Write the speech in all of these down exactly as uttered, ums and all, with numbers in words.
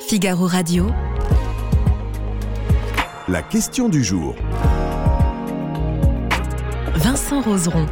Figaro Radio. La question du jour. Vincent Roseron.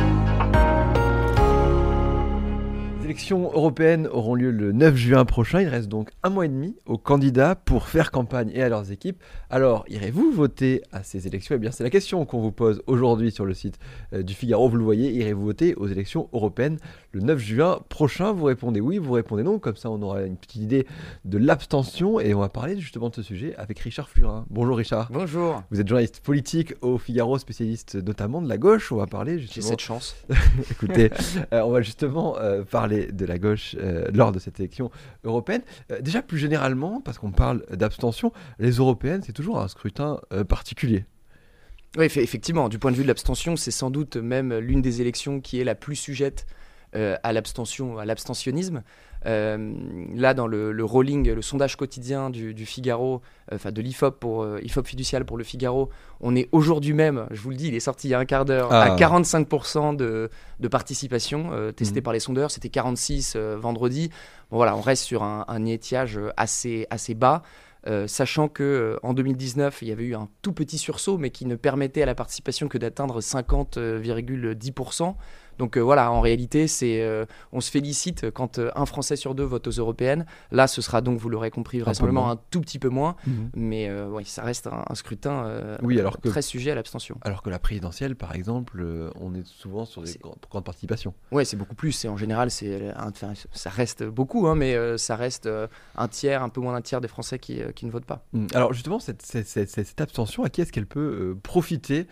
Les élections européennes auront lieu le neuf juin prochain. Il reste donc un mois et demi aux candidats pour faire campagne et à leurs équipes. Alors, irez-vous voter à ces élections ? Eh bien, c'est la question qu'on vous pose aujourd'hui sur le site euh, du Figaro. Vous le voyez, irez-vous voter aux élections européennes le neuf juin prochain ? Vous répondez oui, vous répondez non. Comme ça, on aura une petite idée de l'abstention. Et on va parler justement de ce sujet avec Richard Flurin. Bonjour Richard. Bonjour. Vous êtes journaliste politique au Figaro, spécialiste notamment de la gauche. On va parler justement... J'ai cette chance. Écoutez, euh, on va justement euh, parler de la gauche euh, lors de cette élection européenne. Euh, déjà plus généralement, parce qu'on parle d'abstention, les européennes, c'est toujours un scrutin euh, particulier. Oui, effectivement, du point de vue de l'abstention, c'est sans doute même l'une des élections qui est la plus sujette euh, à l'abstention, à l'abstentionnisme. Euh, là, dans le, le rolling, le sondage quotidien du, du Figaro, enfin euh, de l'I F O P pour euh, I F O P fiducial pour le Figaro, on est aujourd'hui même, je vous le dis, il est sorti il y a un quart d'heure, ah. à quarante-cinq pour cent de, de participation euh, testée mmh. par les sondeurs. C'était quarante-six euh, vendredi. Bon voilà, on reste sur un, un étiage assez assez bas. Euh, sachant qu'en euh, deux mille dix-neuf, il y avait eu un tout petit sursaut, mais qui ne permettait à la participation que d'atteindre cinquante virgule dix pour cent. Donc euh, voilà, en réalité, c'est, euh, on se félicite quand euh, un Français sur deux vote aux européennes. Là, ce sera donc, vous l'aurez compris, vraisemblablement un tout petit peu moins. Mmh. Mais euh, oui, ça reste un, un scrutin euh, oui, alors que, très sujet à l'abstention. Alors que la présidentielle, par exemple, euh, on est souvent sur des grandes, grandes participations. Oui, c'est beaucoup plus. C'est, en général, c'est un, enfin, ça reste beaucoup, hein, mais euh, ça reste euh, un tiers, un peu moins d'un tiers des Français qui, euh, qui ne votent pas. Mmh. Alors justement, cette, cette, cette, cette abstention, à qui est-ce qu'elle peut euh, profiter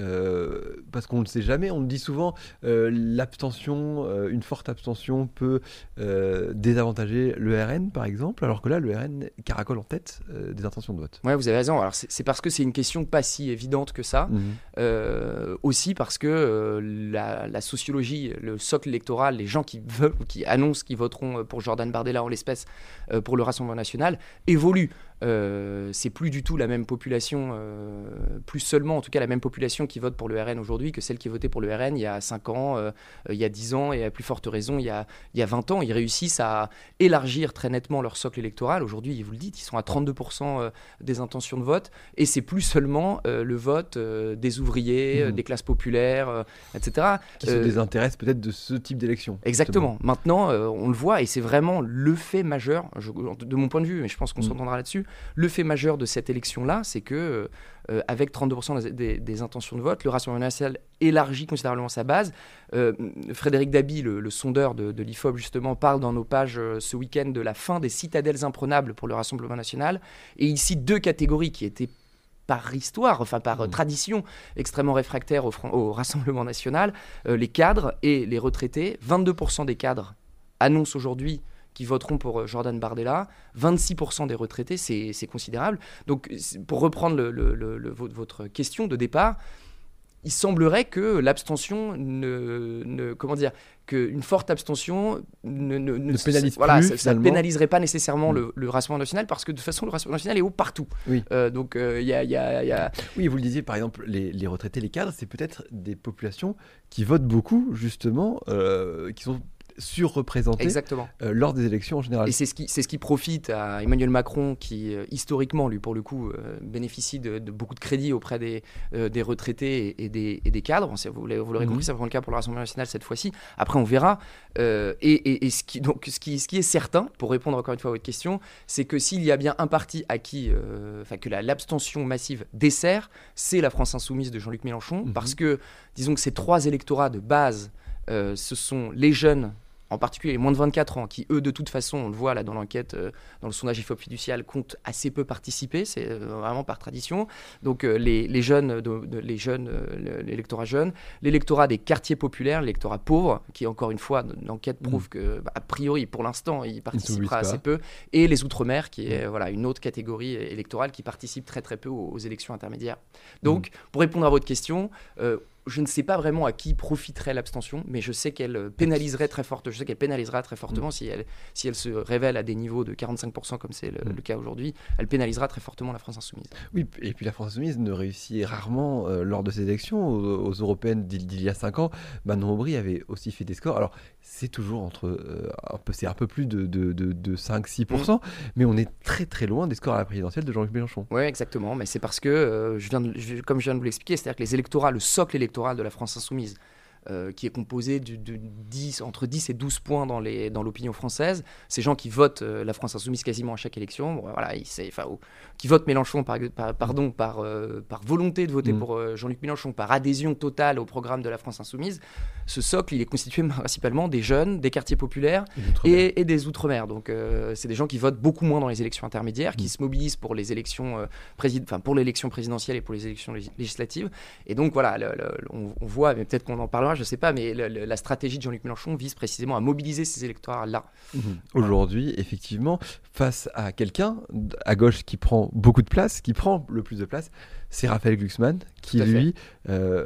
euh, parce qu'on ne le sait jamais, on le dit souvent, euh, l'abstention, euh, une forte abstention peut euh, désavantager le R N par exemple, alors que là le R N caracole en tête euh, des intentions de vote. Oui, vous avez raison. Alors c'est, c'est parce que c'est une question pas si évidente que ça, mmh. euh, aussi parce que euh, la, la sociologie, le socle électoral, les gens qui veulent, qui annoncent qu'ils voteront pour Jordan Bardella en l'espèce euh, pour le Rassemblement national, évoluent. Euh, c'est plus du tout la même population, euh, plus seulement en tout cas la même population qui vote pour le R N aujourd'hui que celle qui votait pour le R N il y a cinq ans, euh, il y a dix ans et à plus forte raison il y a, il y a vingt ans. Ils réussissent à élargir très nettement leur socle électoral. Aujourd'hui, vous le dites, ils sont à trente-deux pour cent des intentions de vote et c'est plus seulement euh, le vote euh, des ouvriers, mmh. euh, des classes populaires, euh, et cetera. Qui se euh, désintéressent peut-être de ce type d'élection. Exactement. Justement. Maintenant, euh, on le voit et c'est vraiment le fait majeur, je, de mon point de vue, mais je pense qu'on mmh. s'entendra là-dessus. Le fait majeur de cette élection-là, c'est que euh, avec trente-deux pour cent des, des, des intentions de vote, le Rassemblement national élargit considérablement sa base. Euh, Frédéric Dabi, le, le sondeur de, de l'I F O P justement, parle dans nos pages euh, ce week-end de la fin des citadelles imprenables pour le Rassemblement national. Et il cite deux catégories qui étaient par histoire, enfin par mmh. tradition, extrêmement réfractaires au, au Rassemblement national, euh, les cadres et les retraités. vingt-deux pour cent des cadres annoncent aujourd'hui qui voteront pour Jordan Bardella, vingt-six pour cent des retraités, c'est, c'est considérable. Donc, pour reprendre le, le, le, le, votre question de départ, il semblerait que l'abstention ne, ne comment dire, qu'une forte abstention ne, ne, ne, ne pénalise voilà, plus. Ça, ça ne pénaliserait pas nécessairement mmh. le, le Rassemblement national parce que de toute façon, le Rassemblement national est haut partout. Oui. Euh, donc, il euh, y, a, y, a, y a. Oui, vous le disiez, par exemple, les, les retraités, les cadres, c'est peut-être des populations qui votent beaucoup, justement, euh, qui sont surreprésentés euh, lors des élections en général. Et c'est ce qui, c'est ce qui profite à Emmanuel Macron qui, euh, historiquement, lui, pour le coup, euh, bénéficie de, de beaucoup de crédit auprès des, euh, des retraités et, et, des, et des cadres. Bon, vous, l'aurez, vous l'aurez mmh. compris, ça prend le cas pour le Rassemblement national cette fois-ci. Après, on verra. Euh, et et, et ce, qui, donc, ce, qui, ce qui est certain, pour répondre encore une fois à votre question, c'est que s'il y a bien un parti à qui, euh, que la, l'abstention massive dessert, c'est la France insoumise de Jean-Luc Mélenchon, mmh. parce que, disons que ces trois électorats de base, euh, ce sont les jeunes, en particulier les moins de vingt-quatre ans, qui eux, de toute façon, on le voit là dans l'enquête, euh, dans le sondage I F O P fiducial, comptent assez peu participer, c'est euh, vraiment par tradition. Donc euh, les, les jeunes, de, de, les jeunes euh, l'électorat jeune, l'électorat des quartiers populaires, l'électorat pauvre, qui encore une fois, l'enquête prouve mmh. que, bah, a priori, pour l'instant, il participera assez peu, et les outre-mer, qui est mmh. voilà, une autre catégorie électorale qui participe très très peu aux, aux élections intermédiaires. Donc, mmh. pour répondre à votre question, euh, je ne sais pas vraiment à qui profiterait l'abstention, mais je sais qu'elle pénaliserait très forte, je sais qu'elle pénalisera très fortement mmh. si, elle, si elle se révèle à des niveaux de quarante-cinq pour cent comme c'est le, mmh. le cas aujourd'hui, elle pénalisera très fortement la France insoumise. Oui, et puis la France insoumise ne réussit rarement euh, lors de ces élections aux, aux européennes d'il, d'il y a cinq ans. Manon Aubry avait aussi fait des scores. Alors c'est toujours entre euh, un peu, c'est un peu plus de, de, de, de cinq à six pour cent, mmh. mais on est très très loin des scores à la présidentielle de Jean-Luc Mélenchon. Oui, exactement, mais c'est parce que, euh, je viens de, je, comme je viens de vous l'expliquer, c'est-à-dire que les électorats, le socle électoral de la France insoumise, Euh, qui est composé de, de dix, entre dix et douze points dans, les, dans l'opinion française. Ces gens qui votent euh, la France insoumise quasiment à chaque élection, bon, voilà, ils, enfin, ou, qui votent Mélenchon par, par, pardon, par, euh, par volonté de voter mmh. pour euh, Jean-Luc Mélenchon, par adhésion totale au programme de la France insoumise, ce socle, il est constitué principalement des jeunes, des quartiers populaires et, et des outre-mer. Donc euh, c'est des gens qui votent beaucoup moins dans les élections intermédiaires, mmh. qui se mobilisent pour les élections, euh, présid- enfin, pour l'élection présidentielle et pour les élections lég- législatives. Et donc voilà, le, le, on, on voit, mais peut-être qu'on en parlera, je ne sais pas, mais le, le, la stratégie de Jean-Luc Mélenchon vise précisément à mobiliser ces électorats-là. Mmh. Aujourd'hui, effectivement, face à quelqu'un à gauche qui prend beaucoup de place, qui prend le plus de place, c'est Raphaël Glucksmann, qui lui euh,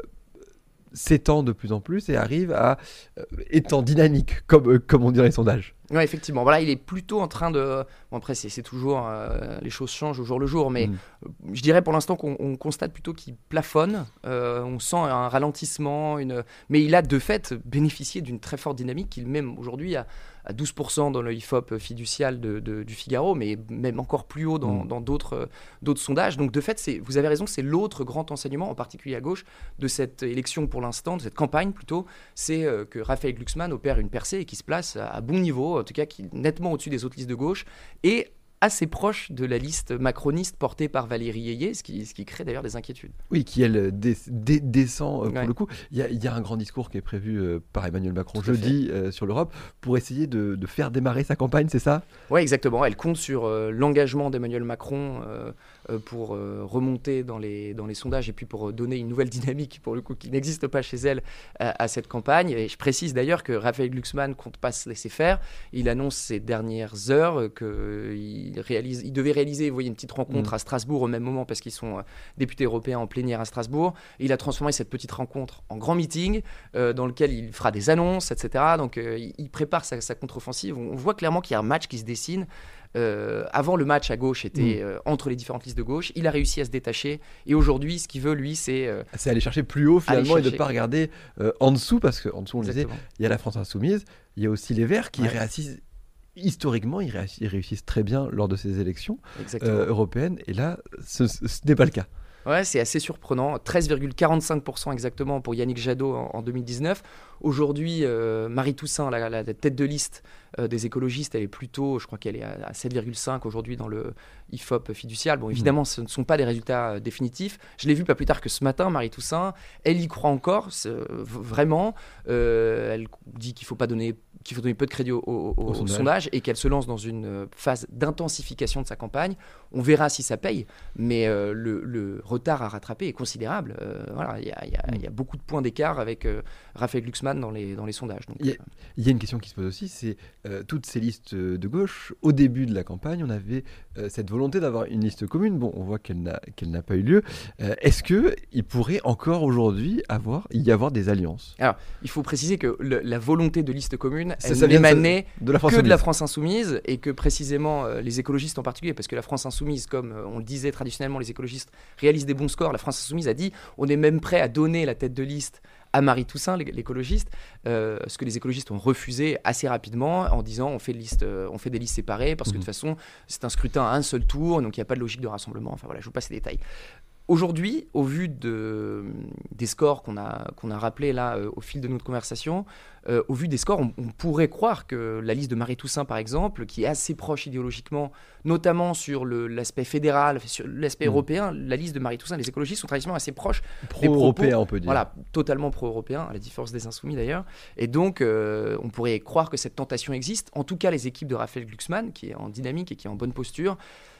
s'étend de plus en plus et arrive à euh, étant dynamique, comme, euh, comme on dit dans les sondages. Oui, effectivement. Voilà, il est plutôt en train de... Bon, après, c'est, c'est toujours... Euh, les choses changent au jour le jour, mais mmh. je dirais pour l'instant qu'on on constate plutôt qu'il plafonne. Euh, on sent un ralentissement, une... mais il a de fait bénéficié d'une très forte dynamique qu'il même aujourd'hui a à douze pour cent dans le I F O P fiducial de, de, du Figaro, mais même encore plus haut dans, mmh. dans d'autres, euh, d'autres sondages. Donc de fait, c'est, vous avez raison, c'est l'autre grand enseignement, en particulier à gauche, de cette élection pour l'instant, de cette campagne plutôt, c'est euh, que Raphaël Glucksmann opère une percée et qui se place à, à bon niveau, en tout cas qui est nettement au-dessus des autres listes de gauche, et assez proche de la liste macroniste portée par Valérie Yeye, ce qui, ce qui crée d'ailleurs des inquiétudes. Oui, qui elle dé- dé- descend euh, pour ouais. le coup. Il y, y a un grand discours qui est prévu euh, par Emmanuel Macron jeudi euh, sur l'Europe pour essayer de, de faire démarrer sa campagne, c'est ça ? Oui, exactement. Elle compte sur euh, l'engagement d'Emmanuel Macron euh, euh, pour euh, remonter dans les, dans les sondages et puis pour donner une nouvelle dynamique, pour le coup, qui n'existe pas chez elle à, à cette campagne. Et je précise d'ailleurs que Raphaël Glucksmann ne compte pas se laisser faire. Il annonce ces dernières heures qu'il Il, réalise, il devait réaliser, vous voyez, une petite rencontre mmh. à Strasbourg au même moment parce qu'ils sont euh, députés européens en plénière à Strasbourg. Et il a transformé cette petite rencontre en grand meeting euh, dans lequel il fera des annonces, et cetera. Donc euh, il, il prépare sa, sa contre-offensive. On, on voit clairement qu'il y a un match qui se dessine. Euh, avant, le match à gauche était mmh. euh, entre les différentes listes de gauche. Il a réussi à se détacher. Et aujourd'hui, ce qu'il veut, lui, c'est... Euh, c'est aller chercher plus haut, finalement, chercher. Et de ne pas regarder euh, en dessous. Parce qu'en dessous, on le disait, il y a la France insoumise, il y a aussi les Verts qui ouais. réassisent. Historiquement, ils réussissent, ils réussissent très bien lors de ces élections euh, européennes. Et là, ce, ce n'est pas le cas. Ouais, c'est assez surprenant. treize virgule quarante-cinq pour cent exactement pour Yannick Jadot en, en deux mille dix-neuf. Aujourd'hui, euh, Marie Toussaint, la, la tête de liste euh, des écologistes, elle est plutôt, je crois qu'elle est à, à sept virgule cinq aujourd'hui dans le I F O P fiducial. Bon, évidemment, mmh. ce ne sont pas des résultats euh, définitifs. Je l'ai vu pas plus tard que ce matin, Marie Toussaint. Elle y croit encore, euh, vraiment. Euh, elle dit qu'il faut pas donner, qu'il faut donner peu de crédit au, au, au, au sondage. sondage et qu'elle se lance dans une phase d'intensification de sa campagne. On verra si ça paye, mais euh, le, le retard à rattraper est considérable. Euh, voilà, il y a, y, a, y a beaucoup de points d'écart avec euh, Raphaël Glucksmann dans les, dans les sondages. Donc, il, y a, il y a une question qui se pose aussi, c'est euh, toutes ces listes de gauche, au début de la campagne, on avait euh, cette volonté d'avoir une liste commune. Bon, on voit qu'elle n'a, qu'elle n'a pas eu lieu. Euh, est-ce qu'il pourrait encore aujourd'hui avoir, y avoir des alliances ? Alors, il faut préciser que le, la volonté de liste commune, elle n'émanait de la France que de la France insoumise et que précisément euh, les écologistes en particulier, parce que la France insoumise, comme euh, on le disait traditionnellement, les écologistes réalisent des bons scores. La France insoumise a dit on est même prêt à donner la tête de liste à Marie Toussaint, l'écologiste, euh, ce que les écologistes ont refusé assez rapidement en disant on fait, liste, euh, on fait des listes séparées parce que mmh. de toute façon c'est un scrutin à un seul tour, donc il n'y a pas de logique de rassemblement. Enfin voilà, je vous passe les détails. Aujourd'hui, au vu de, des scores qu'on a, qu'on a rappelés là euh, au fil de notre conversation, euh, au vu des scores, on, on pourrait croire que la liste de Marie Toussaint, par exemple, qui est assez proche idéologiquement, notamment sur le, l'aspect fédéral, sur l'aspect mmh. européen, la liste de Marie Toussaint, les écologistes sont traditionnellement assez proches pro-européens, on peut dire. Voilà, totalement pro-européens, à la différence des Insoumis d'ailleurs. Et donc, euh, on pourrait croire que cette tentation existe. En tout cas, les équipes de Raphaël Glucksmann, qui est en dynamique et qui est en bonne posture,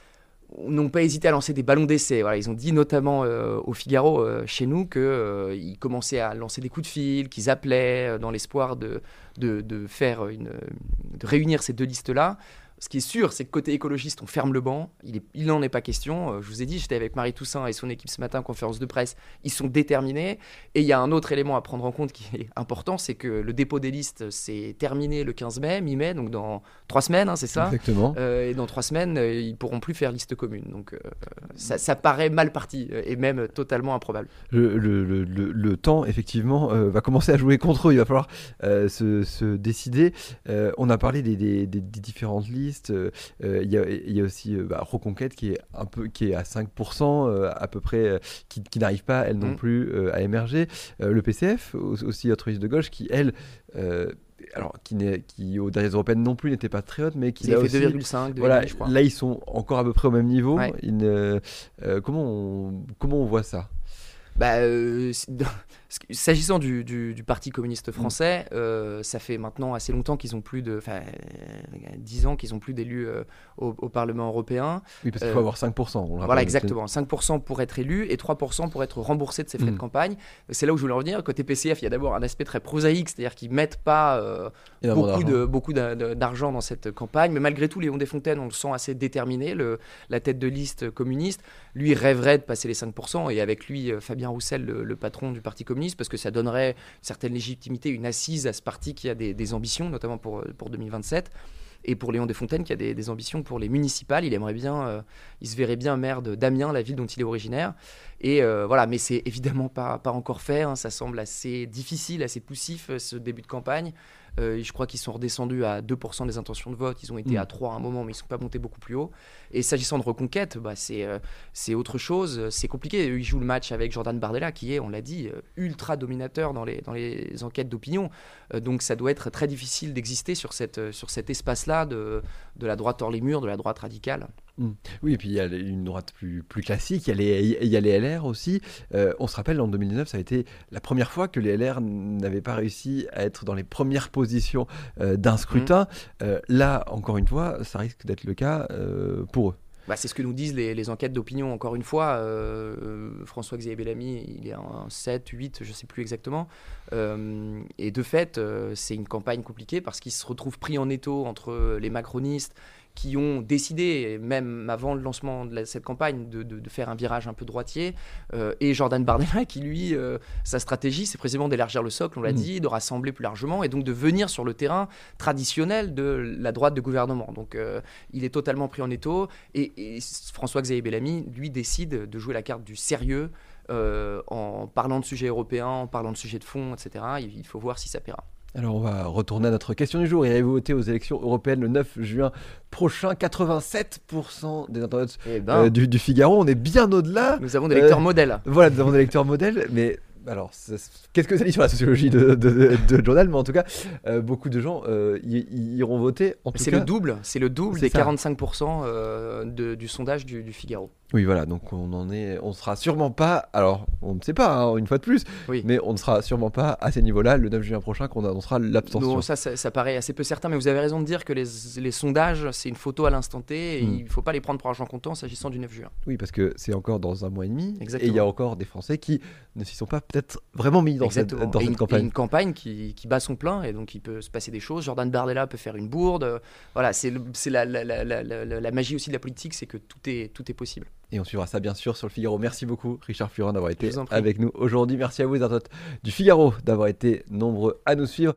n'ont pas hésité à lancer des ballons d'essai. Voilà, ils ont dit notamment euh, au Figaro, euh, chez nous, qu'ils euh, commençaient à lancer des coups de fil, qu'ils appelaient euh, dans l'espoir de, de, de, faire une, de réunir ces deux listes-là. ce qui est sûr, c'est que côté écologiste, on ferme le banc. Il, est, il n'en est pas question. Euh, je vous ai dit, j'étais avec Marie Toussaint et son équipe ce matin en conférence de presse. Ils sont déterminés. Et il y a un autre élément à prendre en compte qui est important, c'est que le dépôt des listes, c'est terminé le quinze mai, mi-mai, donc dans trois semaines, hein, c'est ça. Exactement. Euh, et dans trois semaines, euh, ils pourront plus faire liste commune. Donc euh, ça, ça paraît mal parti euh, et même totalement improbable. Le, le, le, le, le temps, effectivement, euh, va commencer à jouer contre eux. Il va falloir euh, se, se décider. Euh, on a parlé des, des, des, des différentes listes. Euh, il, y a, il y a aussi euh, bah, Reconquête qui est, un peu, qui est à cinq pour cent euh, à peu près, euh, qui, qui n'arrive pas, elle non Mmh. plus, euh, à émerger. Euh, le P C F, aussi autre liste de gauche, qui, elle... Euh, alors qui, n'est, qui aux dernières européennes non plus n'était pas très haute, mais qui Ils là avaient aussi fait deux virgule cinq, deux virgule cinq, voilà, je crois. là ils sont encore à peu près au même niveau. Ouais. Ils ne- euh, comment on, comment on voit ça? Bah, euh, c'est- s'agissant du, du, du Parti communiste français, euh, ça fait maintenant assez longtemps qu'ils ont plus de, enfin, euh, dix ans qu'ils ont plus d'élus euh, au, au Parlement européen. Oui, parce qu'il faut Euh, avoir cinq pour cent. On le rappelle. Voilà, exactement. cinq pour cent pour être élu et trois pour cent pour être remboursé de ses frais Mm. de campagne. C'est là où je voulais en revenir. Côté P C F, il y a d'abord un aspect très prosaïque, c'est-à-dire qu'ils mettent pas euh, Énormément beaucoup, d'argent. de, beaucoup d'a- de- d'argent dans cette campagne. Mais malgré tout, Léon Desfontaines, on le sent assez déterminé, le, la tête de liste communiste. Lui rêverait de passer les cinq pour cent et avec lui, euh, Fabien Roussel, le, le patron du Parti communiste, parce que ça donnerait une certaine légitimité, une assise à ce parti qui a des, des ambitions, notamment pour, pour deux mille vingt-sept. Et pour Léon Desfontaines, qui a des, des ambitions pour les municipales, il aimerait bien, euh, il se verrait bien maire de d'Amiens, la ville dont il est originaire. Et euh, voilà, mais c'est évidemment pas, pas encore fait. Hein, ça semble assez difficile, assez poussif euh, ce début de campagne. Euh, je crois qu'ils sont redescendus à deux pour cent des intentions de vote. Ils ont été Mm. à trois à un moment, mais ils ne sont pas montés beaucoup plus haut. Et s'agissant de Reconquête, bah, c'est, euh, c'est autre chose. C'est compliqué. Eux, ils jouent le match avec Jordan Bardella, qui est, on l'a dit, euh, ultra dominateur dans les, dans les enquêtes d'opinion. Euh, donc ça doit être très difficile d'exister sur, cette, euh, sur cet espace-là de, de la droite hors les murs, de la droite radicale. Oui, et puis il y a une droite plus, plus classique, il y a les, il y a les L R aussi. Euh, on se rappelle, en deux mille dix-neuf, ça a été la première fois que les L R n'avaient pas réussi à être dans les premières positions euh, d'un scrutin. Euh, là, encore une fois, ça risque d'être le cas euh, pour eux. Bah, c'est ce que nous disent les, les enquêtes d'opinion, encore une fois. Euh, François-Xavier Bellamy, il est en sept, huit, je ne sais plus exactement. Euh, et de fait, euh, c'est une campagne compliquée parce qu'il se retrouve pris en étau entre les macronistes qui ont décidé, même avant le lancement de la- cette campagne, de, de- de faire un virage un peu droitier, euh, et Jordan Bardella qui, lui, euh, sa stratégie, c'est précisément d'élargir le socle, on l'a Mmh. dit, de rassembler plus largement, et donc de venir sur le terrain traditionnel de la droite de gouvernement. Donc euh, il est totalement pris en étau, et, et François-Xavier Bellamy, lui, décide de jouer la carte du sérieux, euh, en parlant de sujets européens, en parlant de sujets de fond, et cetera. Il, il faut voir si ça paiera. Alors on va retourner à notre question du jour. Irez-vous voter aux élections européennes le neuf juin prochain? Quatre-vingt-sept pour cent des internautes Eh ben, euh, du, du Figaro. On est bien au-delà. nous avons des lecteurs euh, modèles. Voilà, nous avons des lecteurs modèles, mais alors, ça- quelques années sur la sociologie de, de, de, de journal, mais en tout cas, euh, beaucoup de gens euh, y, y iront voter. En tout C'est cas, le double, c'est le double c'est des ça. quarante-cinq pour cent euh, de- du sondage du, du Figaro. Oui, voilà, donc on en est, on sera sûrement pas, alors on ne sait pas, hein, une fois de plus, Oui. mais on ne sera sûrement pas à ces niveaux-là le neuf juin prochain qu'on annoncera l'abstention. Non, ça, ça, ça paraît assez peu certain, mais vous avez raison de dire que les, les sondages, c'est une photo à l'instant T et Mm. il ne faut pas les prendre pour argent comptant s'agissant du neuf juin. Oui, parce que c'est encore dans un mois et demi, Exactement. et il y a encore des Français qui ne s'y sont pas peut-être vraiment mis dans cette, Exactement. dans et, cette une, campagne. et une campagne qui, qui bat son plein et donc il peut se passer des choses. Jordan Bardella peut faire une bourde. Euh, Voilà, c'est le- c'est la, la, la, la, la, la magie aussi de la politique, c'est que tout est, tout est possible. Et on suivra ça bien sûr sur le Figaro. Merci beaucoup Richard Flurin d'avoir été Je vous en prie. avec nous aujourd'hui. Merci à vous les internautes du Figaro d'avoir été nombreux à nous suivre.